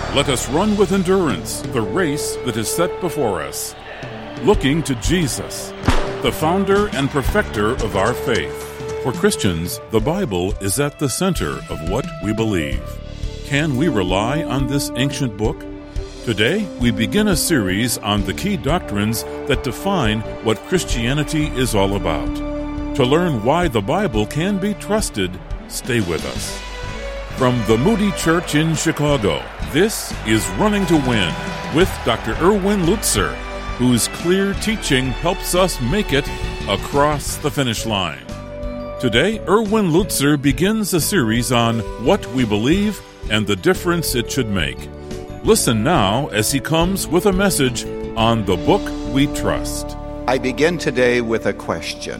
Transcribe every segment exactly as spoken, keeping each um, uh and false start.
Let us run with endurance the race that is set before us, looking to Jesus, the founder and perfecter of our faith. For Christians, the Bible is at the center of what we believe. Can we rely on this ancient book? Today, we begin a series on the key doctrines that define what Christianity is all about. To learn why the Bible can be trusted, stay with us. From the Moody Church in Chicago, this is Running to Win with Doctor Erwin Lutzer, whose clear teaching helps us make it across the finish line. Today, Erwin Lutzer begins a series on what we believe and the difference it should make. Listen now as he comes with a message on the book we trust. I begin today with a question.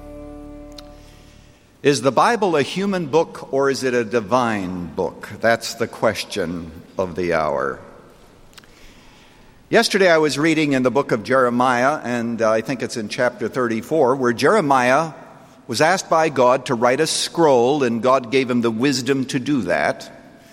Is the Bible a human book or is it a divine book? That's the question of the hour. Yesterday I was reading in the book of Jeremiah, and I think it's in chapter thirty-four, where Jeremiah was asked by God to write a scroll, and God gave him the wisdom to do that.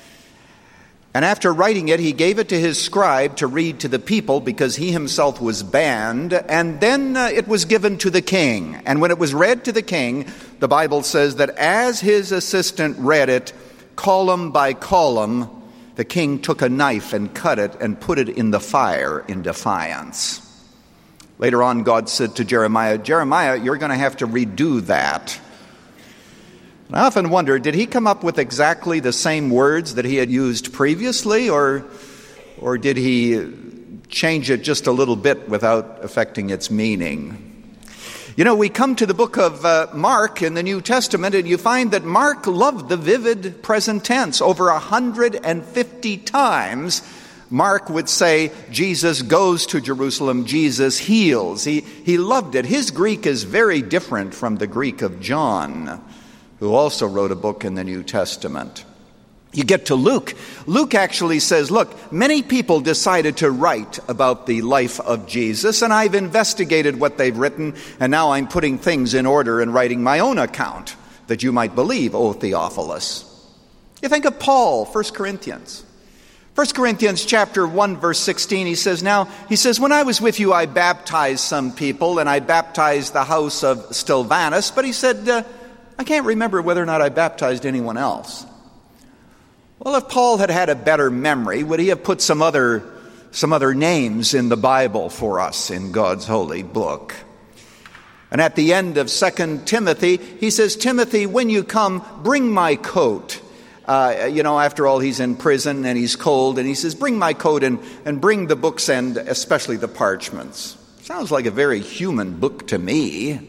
And after writing it, he gave it to his scribe to read to the people because he himself was banned. And then uh, it was given to the king. And when it was read to the king, the Bible says that as his assistant read it, column by column, the king took a knife and cut it and put it in the fire in defiance. Later on, God said to Jeremiah, Jeremiah, you're going to have to redo that. And I often wonder, did he come up with exactly the same words that he had used previously, or, or did he change it just a little bit without affecting its meaning? You know, we come to the book of uh, Mark in the New Testament, and you find that Mark loved the vivid present tense. Over one hundred fifty times, Mark would say, Jesus goes to Jerusalem, Jesus heals. He, he loved it. His Greek is very different from the Greek of John, who also wrote a book in the New Testament. You get to Luke. Luke actually says, look, many people decided to write about the life of Jesus, and I've investigated what they've written, and now I'm putting things in order and writing my own account, that you might believe, O Theophilus. You think of Paul, First Corinthians. First Corinthians chapter one, verse sixteen, he says, now, he says, when I was with you, I baptized some people, and I baptized the house of Stylvanus, but he said, uh, I can't remember whether or not I baptized anyone else. Well, if Paul had had a better memory, would he have put some other, some other names in the Bible for us in God's holy book? And at the end of Second Timothy, he says, Timothy, when you come, bring my coat. Uh, you know, after all, he's in prison and he's cold, and he says, bring my coat and, and bring the books and especially the parchments. Sounds like a very human book to me.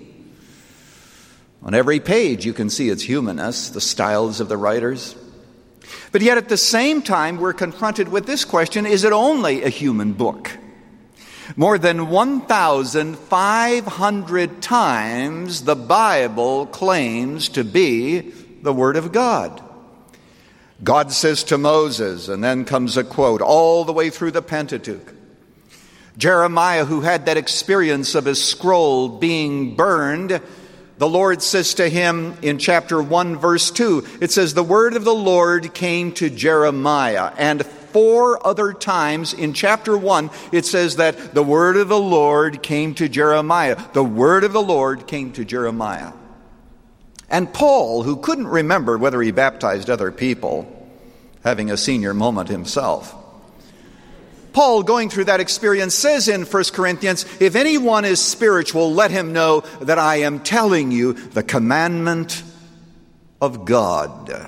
On every page you can see its humanness, the styles of the writers. But yet at the same time we're confronted with this question, is it only a human book? More than one thousand five hundred times the Bible claims to be the Word of God. God says to Moses, and then comes a quote, all the way through the Pentateuch. Jeremiah, who had that experience of his scroll being burned, the Lord says to him in chapter one, verse two, it says, the word of the Lord came to Jeremiah. And four other times in chapter one, it says that the word of the Lord came to Jeremiah. The word of the Lord came to Jeremiah. And Paul, who couldn't remember whether he baptized other people, having a senior moment himself, Paul, going through that experience, says in First Corinthians, if anyone is spiritual, let him know that I am telling you the commandment of God.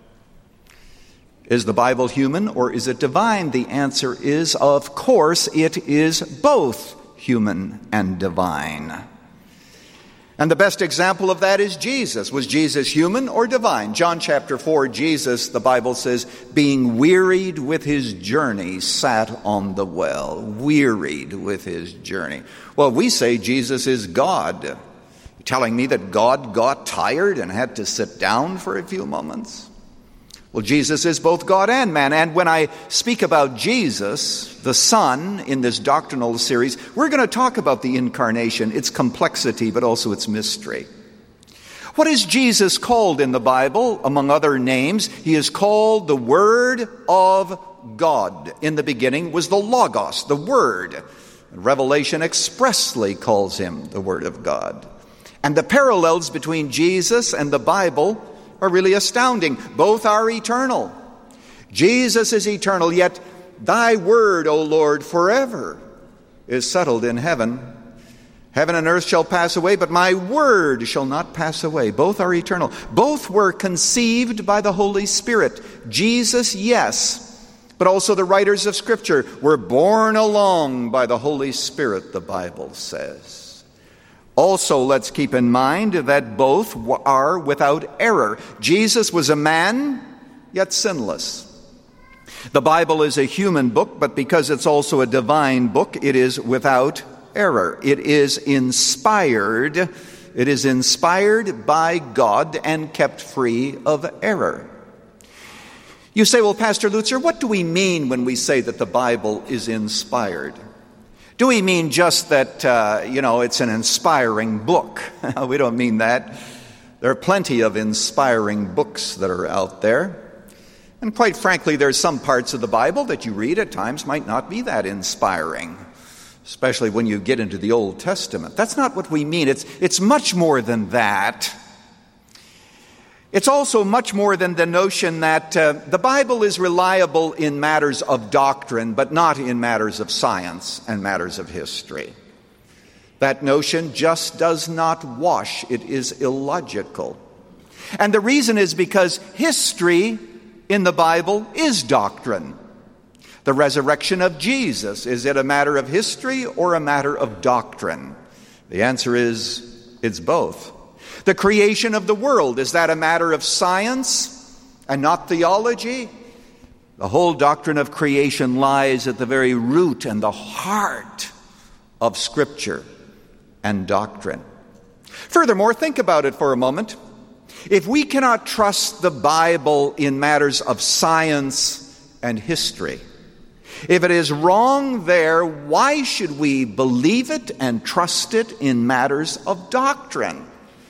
Is the Bible human or is it divine? The answer is, of course, it is both human and divine. And the best example of that is Jesus. Was Jesus human or divine? John chapter four, Jesus, the Bible says, being wearied with his journey, sat on the well. Wearied with his journey. Well, we say Jesus is God. You're telling me that God got tired and had to sit down for a few moments? Well, Jesus is both God and man. And when I speak about Jesus, the Son, in this doctrinal series, we're going to talk about the incarnation, its complexity, but also its mystery. What is Jesus called in the Bible? Among other names, he is called the Word of God. In the beginning was the Logos, the Word. Revelation expressly calls him the Word of God. And the parallels between Jesus and the Bible are really astounding. Both are eternal. Jesus is eternal, yet thy word, O Lord, forever is settled in heaven. Heaven and earth shall pass away, but my word shall not pass away. Both are eternal. Both were conceived by the Holy Spirit. Jesus, yes, but also the writers of Scripture were borne along by the Holy Spirit, the Bible says. Also, let's keep in mind that both are without error. Jesus was a man, yet sinless. The Bible is a human book, but because it's also a divine book, it is without error. It is inspired. It is inspired by God and kept free of error. You say, well, Pastor Lutzer, what do we mean when we say that the Bible is inspired? Do we mean just that, uh, you know, it's an inspiring book? We don't mean that. There are plenty of inspiring books that are out there. And quite frankly, there's some parts of the Bible that you read at times might not be that inspiring, especially when you get into the Old Testament. That's not what we mean. It's, it's much more than that. It's also much more than the notion that uh, the Bible is reliable in matters of doctrine, but not in matters of science and matters of history. That notion just does not wash. It is illogical. And the reason is because history in the Bible is doctrine. The resurrection of Jesus, is it a matter of history or a matter of doctrine? The answer is, it's both. The creation of the world, is that a matter of science and not theology? The whole doctrine of creation lies at the very root and the heart of Scripture and doctrine. Furthermore, think about it for a moment. If we cannot trust the Bible in matters of science and history, if it is wrong there, why should we believe it and trust it in matters of doctrine?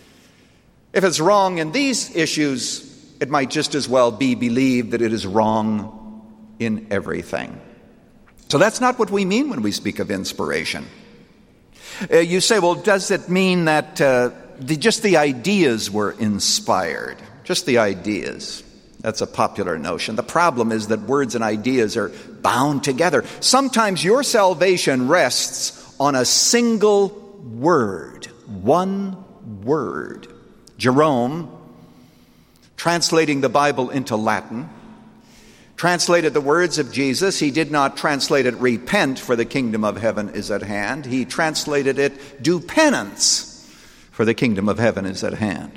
If it's wrong in these issues, it might just as well be believed that it is wrong in everything. So that's not what we mean when we speak of inspiration. Uh, you say, well, does it mean that uh, the, just the ideas were inspired? Just the ideas. That's a popular notion. The problem is that words and ideas are bound together. Sometimes your salvation rests on a single word, one word. Jerome, translating the Bible into Latin, translated the words of Jesus. He did not translate it, repent, for the kingdom of heaven is at hand. He translated it, do penance, for the kingdom of heaven is at hand.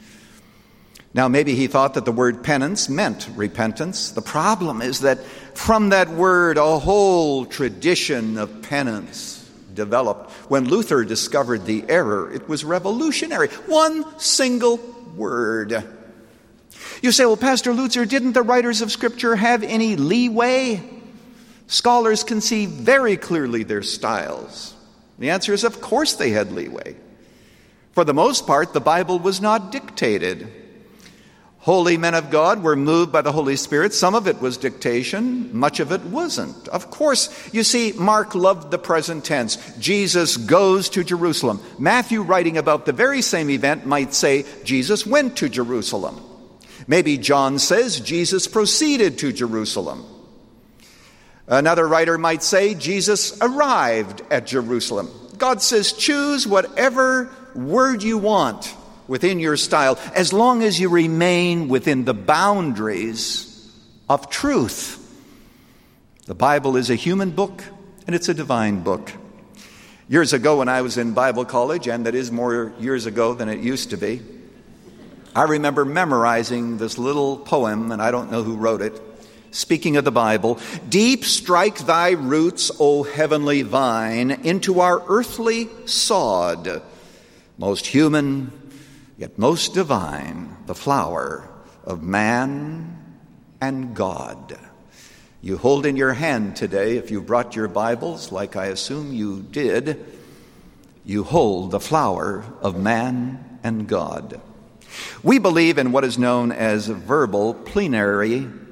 Now, maybe he thought that the word penance meant repentance. The problem is that from that word, a whole tradition of penance developed. When Luther discovered the error, it was revolutionary. One single word. You say, well, Pastor Lutzer, didn't the writers of Scripture have any leeway? Scholars can see very clearly their styles. The answer is, of course they had leeway. For the most part, the Bible was not dictated. Holy men of God were moved by the Holy Spirit. Some of it was dictation. Much of it wasn't. Of course, you see, Mark loved the present tense. Jesus goes to Jerusalem. Matthew, writing about the very same event, might say Jesus went to Jerusalem. Maybe John says Jesus proceeded to Jerusalem. Another writer might say Jesus arrived at Jerusalem. God says choose whatever word you want within your style, as long as you remain within the boundaries of truth. The Bible is a human book, and it's a divine book. Years ago when I was in Bible college, and that is more years ago than it used to be, I remember memorizing this little poem, and I don't know who wrote it, speaking of the Bible. Deep strike thy roots, O heavenly vine, into our earthly sod, most human, yet most divine, the flower of man and God. You hold in your hand today, if you brought your Bibles, like I assume you did, you hold the flower of man and God. We believe in what is known as verbal plenary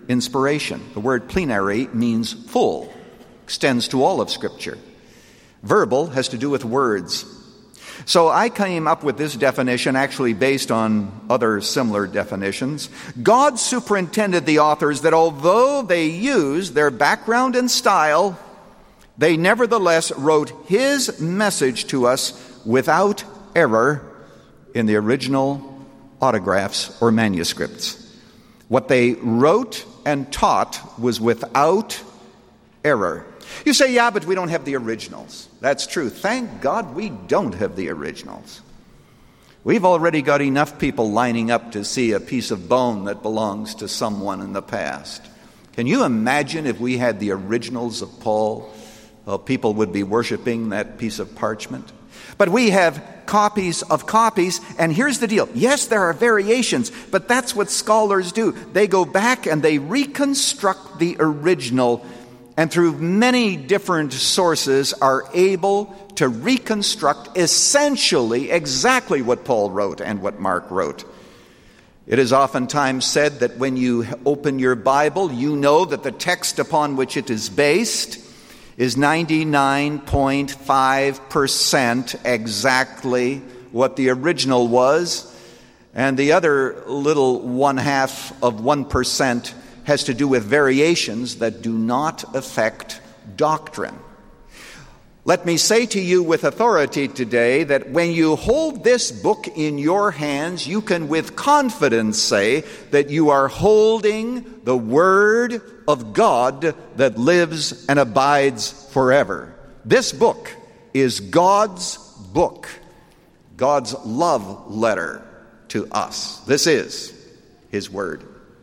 inspiration. The word plenary means full, extends to all of Scripture. Verbal has to do with words. So I came up with this definition actually based on other similar definitions. God superintended the authors that although they used their background and style, they nevertheless wrote His message to us without error in the original autographs or manuscripts. What they wrote and taught was without error. You say, yeah, but we don't have the originals. That's true. Thank God we don't have the originals. We've already got enough people lining up to see a piece of bone that belongs to someone in the past. Can you imagine if we had the originals of Paul? Well, people would be worshiping that piece of parchment. But we have copies of copies, and here's the deal. Yes, there are variations, but that's what scholars do. They go back and they reconstruct the original, and through many different sources are able to reconstruct essentially exactly what Paul wrote and what Mark wrote. It is oftentimes said that when you open your Bible, you know that the text upon which it is based is ninety-nine point five percent exactly what the original was, and the other little one-half of one percent has to do with variations that do not affect doctrine. Let me say to you with authority today that when you hold this book in your hands, you can with confidence say that you are holding the Word of God that lives and abides forever. This book is God's book, God's love letter to us. This is His Word.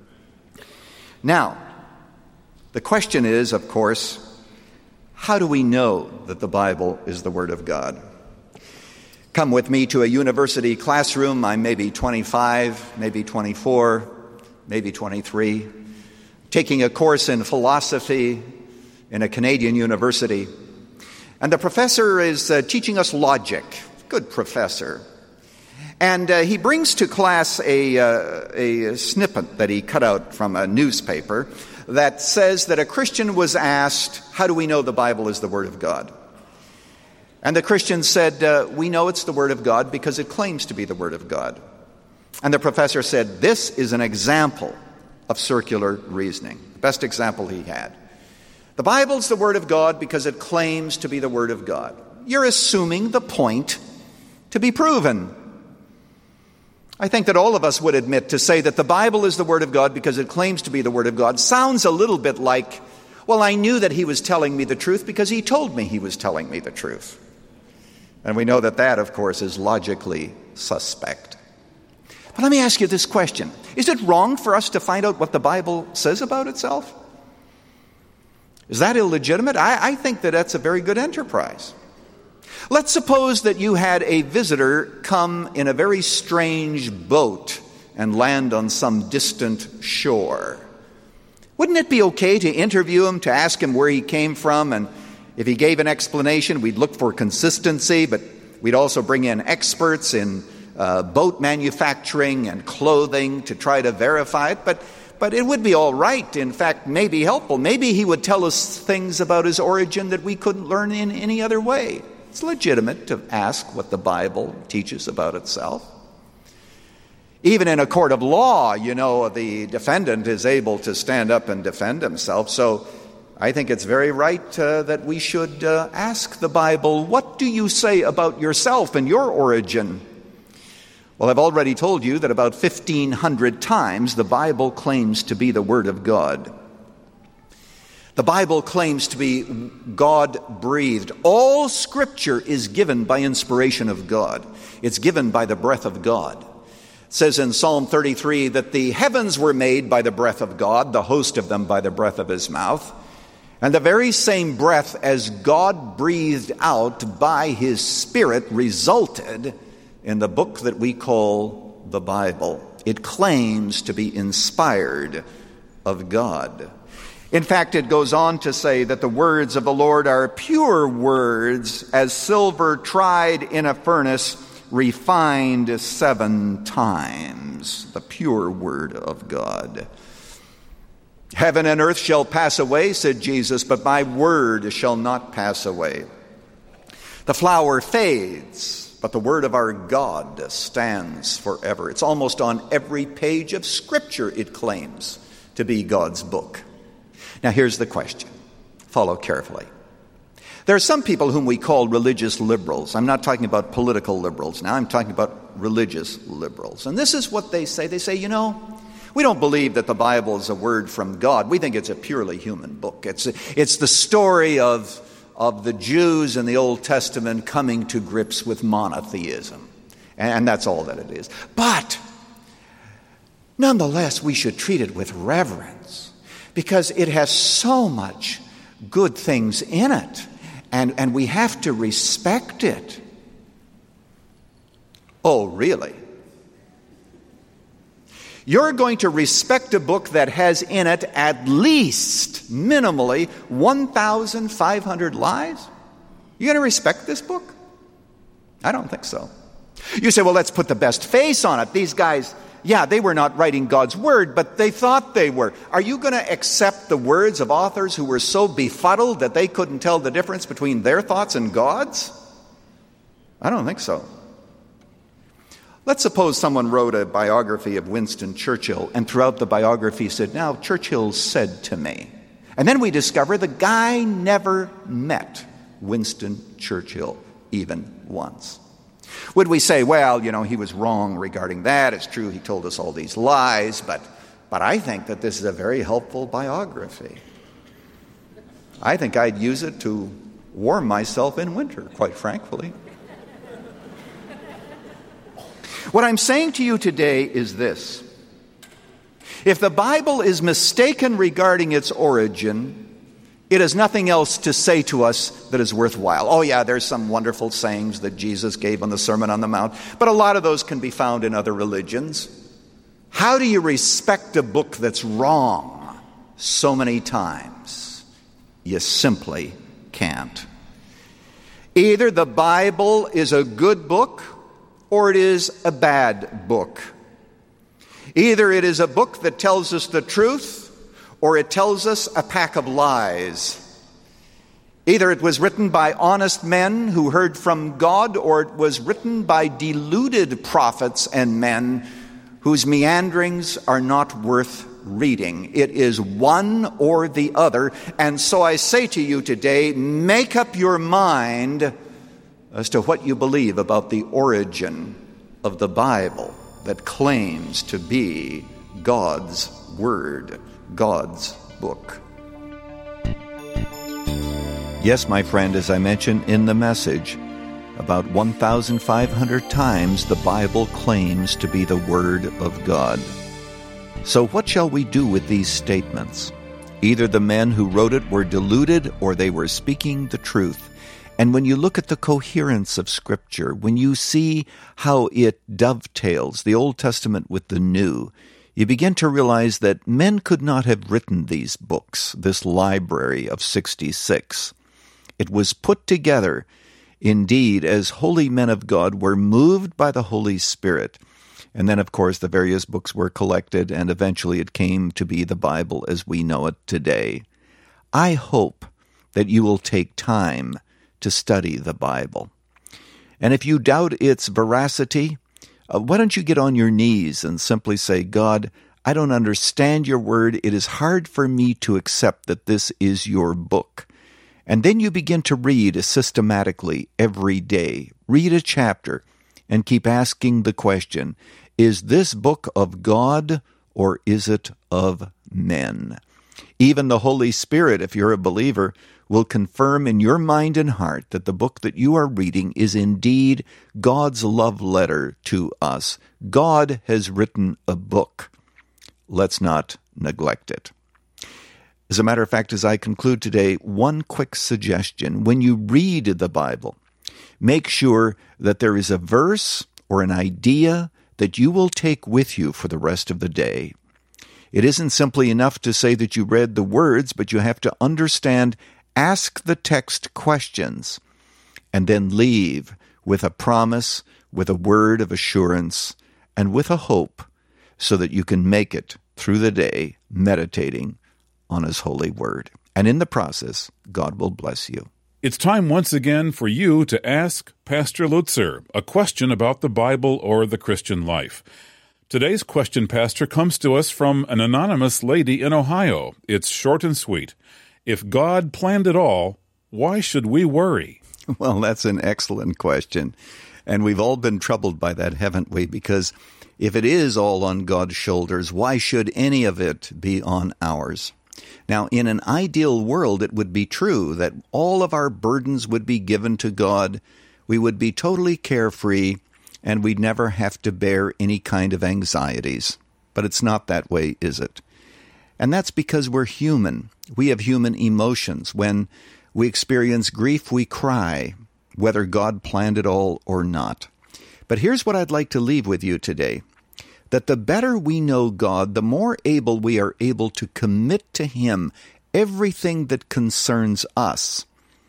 Now, the question is, of course, how do we know that the Bible is the Word of God? Come with me to a university classroom. I'm maybe twenty-five, maybe twenty-four, maybe twenty-three, taking a course in philosophy in a Canadian university. And the professor is uh, teaching us logic. Good professor. And uh, he brings to class a, uh, a snippet that he cut out from a newspaper that says that a Christian was asked, how do we know the Bible is the Word of God? And the Christian said, uh, we know it's the Word of God because it claims to be the Word of God. And the professor said, this is an example of circular reasoning. The best example he had. The Bible's the Word of God because it claims to be the Word of God. You're assuming the point to be proven. I think that all of us would admit to say that the Bible is the Word of God because it claims to be the Word of God sounds a little bit like, well, I knew that He was telling me the truth because He told me He was telling me the truth. And we know that that, of course, is logically suspect. But let me ask you this question. Is it wrong for us to find out what the Bible says about itself? Is that illegitimate? I, I think that that's a very good enterprise. Let's suppose that you had a visitor come in a very strange boat and land on some distant shore. Wouldn't it be okay to interview him, to ask him where he came from? And if he gave an explanation, we'd look for consistency, but we'd also bring in experts in uh, boat manufacturing and clothing to try to verify it. But, but it would be all right, in fact, maybe helpful. Maybe he would tell us things about his origin that we couldn't learn in any other way. It's legitimate to ask what the Bible teaches about itself. Even in a court of law, you know, the defendant is able to stand up and defend himself. So I think it's very right uh, that we should uh, ask the Bible, what do you say about yourself and your origin? Well, I've already told you that about fifteen hundred times the Bible claims to be the Word of God. The Bible claims to be God-breathed. All Scripture is given by inspiration of God. It's given by the breath of God. It says in Psalm thirty-three that the heavens were made by the breath of God, the host of them by the breath of His mouth. And the very same breath as God breathed out by His Spirit resulted in the book that we call the Bible. It claims to be inspired of God. In fact, it goes on to say that the words of the Lord are pure words, as silver tried in a furnace, refined seven times. The pure word of God. Heaven and earth shall pass away, said Jesus, but my word shall not pass away. The flower fades, but the word of our God stands forever. It's almost on every page of Scripture it claims to be God's book. Now here's the question. Follow carefully. There are some people whom we call religious liberals. I'm not talking about political liberals now. I'm talking about religious liberals. And this is what they say. They say, you know, we don't believe that the Bible is a word from God. We think it's a purely human book. It's, it's the story of, of the Jews in the Old Testament coming to grips with monotheism. And that's all that it is. But nonetheless, we should treat it with reverence because it has so much good things in it. And, and we have to respect it. Oh, really? You're going to respect a book that has in it at least, minimally, one thousand five hundred lies? You're going to respect this book? I don't think so. You say, well, let's put the best face on it. These guys, yeah, they were not writing God's word, but they thought they were. Are you going to accept the words of authors who were so befuddled that they couldn't tell the difference between their thoughts and God's? I don't think so. Let's suppose someone wrote a biography of Winston Churchill, and throughout the biography said, now, Churchill said to me. And then we discover the guy never met Winston Churchill even once. Would we say, well, you know, he was wrong regarding that. It's true he told us all these lies, but, but I think that this is a very helpful biography. I think I'd use it to warm myself in winter, quite frankly. What I'm saying to you today is this. If the Bible is mistaken regarding its origin, it has nothing else to say to us that is worthwhile. Oh yeah, there's some wonderful sayings that Jesus gave on the Sermon on the Mount, but a lot of those can be found in other religions. How do you respect a book that's wrong so many times? You simply can't. Either the Bible is a good book or it is a bad book. Either it is a book that tells us the truth or it tells us a pack of lies. Either it was written by honest men who heard from God, or it was written by deluded prophets and men whose meanderings are not worth reading. It is one or the other. And so I say to you today, make up your mind as to what you believe about the origin of the Bible that claims to be God's Word, God's book. Yes, my friend, as I mentioned in the message, about one thousand five hundred times the Bible claims to be the Word of God. So what shall we do with these statements? Either the men who wrote it were deluded or they were speaking the truth. And when you look at the coherence of Scripture, when you see how it dovetails the Old Testament with the New, you begin to realize that men could not have written these books, this library of sixty-six. It was put together, indeed, as holy men of God were moved by the Holy Spirit. And then, of course, the various books were collected, and eventually it came to be the Bible as we know it today. I hope that you will take time to study the Bible. And if you doubt its veracity, uh, why don't you get on your knees and simply say, God, I don't understand your word. It is hard for me to accept that this is your book. And then you begin to read systematically every day. Read a chapter and keep asking the question, is this book of God or is it of men? Even the Holy Spirit, if you're a believer, will confirm in your mind and heart that the book that you are reading is indeed God's love letter to us. God has written a book. Let's not neglect it. As a matter of fact, as I conclude today, one quick suggestion. When you read the Bible, make sure that there is a verse or an idea that you will take with you for the rest of the day. It isn't simply enough to say that you read the words, but you have to understand, ask the text questions, and then leave with a promise, with a word of assurance, and with a hope, so that you can make it through the day meditating on His holy word. And in the process, God will bless you. It's time once again for you to ask Pastor Lutzer a question about the Bible or the Christian life. Today's question, Pastor, comes to us from an anonymous lady in Ohio. It's short and sweet. If God planned it all, why should we worry? Well, that's an excellent question. And we've all been troubled by that, haven't we? Because if it is all on God's shoulders, why should any of it be on ours? Now, in an ideal world, it would be true that all of our burdens would be given to God. We would be totally carefree, and we'd never have to bear any kind of anxieties. But it's not that way, is it? And that's because we're human. We have human emotions. When we experience grief, we cry, whether God planned it all or not. But here's what I'd like to leave with you today. That the better we know God, the more able we are able to commit to Him everything that concerns us.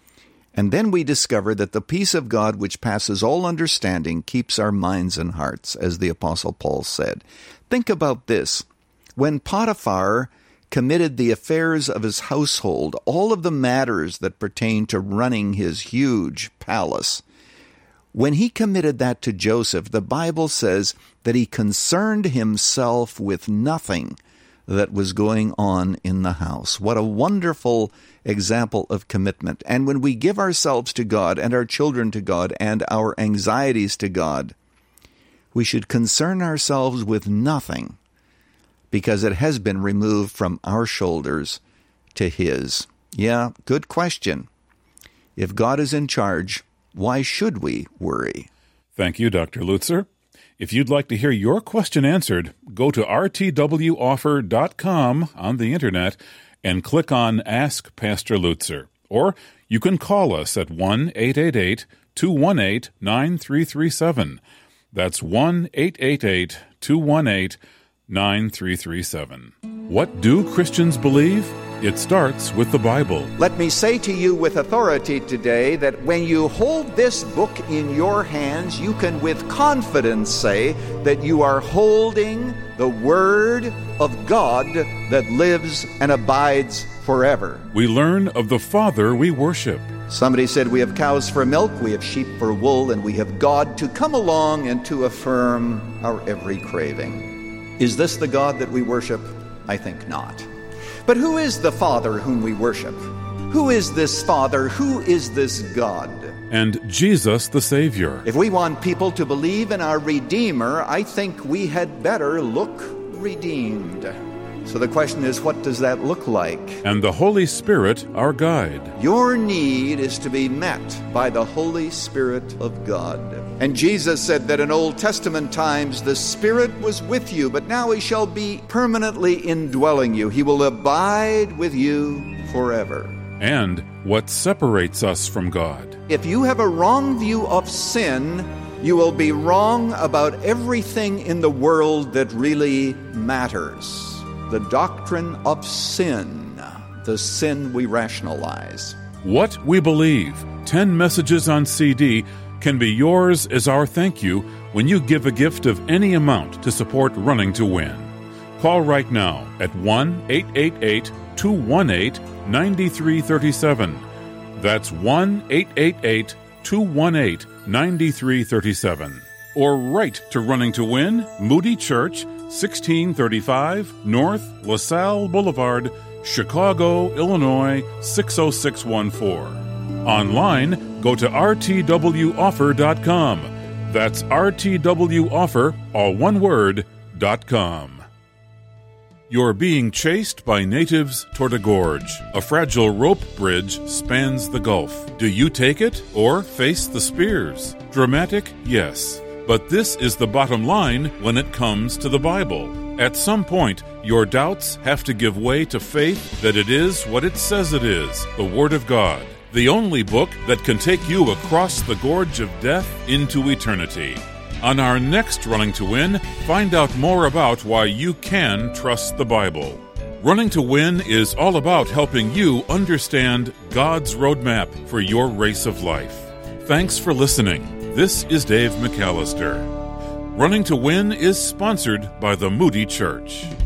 And then we discover that the peace of God, which passes all understanding, keeps our minds and hearts, as the Apostle Paul said. Think about this. When Potiphar committed the affairs of his household, all of the matters that pertain to running his huge palace, when he committed that to Joseph, the Bible says that he concerned himself with nothing that was going on in the house. What a wonderful example of commitment. And when we give ourselves to God and our children to God and our anxieties to God, we should concern ourselves with nothing because it has been removed from our shoulders to His. Yeah, good question. If God is in charge, why should we worry? Thank you, Doctor Lutzer. If you'd like to hear your question answered, go to r t w offer dot com on the Internet and click on Ask Pastor Lutzer. Or you can call us at one eight eight eight, two one eight, nine three three seven. That's one eight eight eight, two one eight, nine three three seven. What do Christians believe? It starts with the Bible. Let me say to you with authority today that when you hold this book in your hands, you can with confidence say that you are holding the Word of God that lives and abides forever. We learn of the Father we worship. Somebody said we have cows for milk, we have sheep for wool, and we have God to come along and to affirm our every craving. Is this the God that we worship? I think not. But who is the Father whom we worship? Who is this Father? Who is this God? And Jesus the Savior. If we want people to believe in our Redeemer, I think we had better look redeemed. So the question is, what does that look like? And the Holy Spirit, our guide. Your need is to be met by the Holy Spirit of God. And Jesus said that in Old Testament times the Spirit was with you, but now He shall be permanently indwelling you. He will abide with you forever. And what separates us from God? If you have a wrong view of sin, you will be wrong about everything in the world that really matters. The doctrine of sin, the sin we rationalize. What we believe, ten messages on C D, can be yours as our thank you when you give a gift of any amount to support Running to Win. Call right now at one eight eight eight, two one eight, nine three three seven. That's one eight eight eight, two one eight, nine three three seven. Or write to Running to Win, Moody Church, sixteen thirty-five North LaSalle Boulevard, Chicago, Illinois, six oh six one four. Online, go to r t w offer dot com. That's r t w offer, all one word, dot com. You're being chased by natives toward a gorge. A fragile rope bridge spans the gulf. Do you take it or face the spears? Dramatic? Yes. But this is the bottom line when it comes to the Bible. At some point, your doubts have to give way to faith that it is what it says it is, the Word of God. The only book that can take you across the gorge of death into eternity. On our next Running to Win, find out more about why you can trust the Bible. Running to Win is all about helping you understand God's roadmap for your race of life. Thanks for listening. This is Dave McAllister. Running to Win is sponsored by the Moody Church.